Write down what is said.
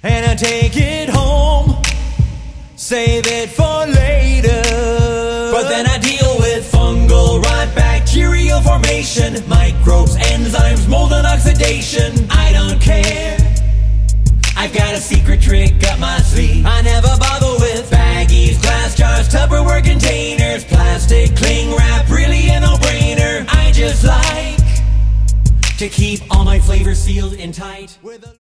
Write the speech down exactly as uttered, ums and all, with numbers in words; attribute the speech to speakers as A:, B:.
A: and I take it home, save it for later. But then I deal with fungal rot, bacterial formation, microbes, enzymes, mold and oxidation. I don't care, I've got a secret trick up my sleeve. I never bother with baggies, glass jars, Tupperware containers, plastic cling wrap, really a no-brainer. I just like to keep all my flavors sealed in tight.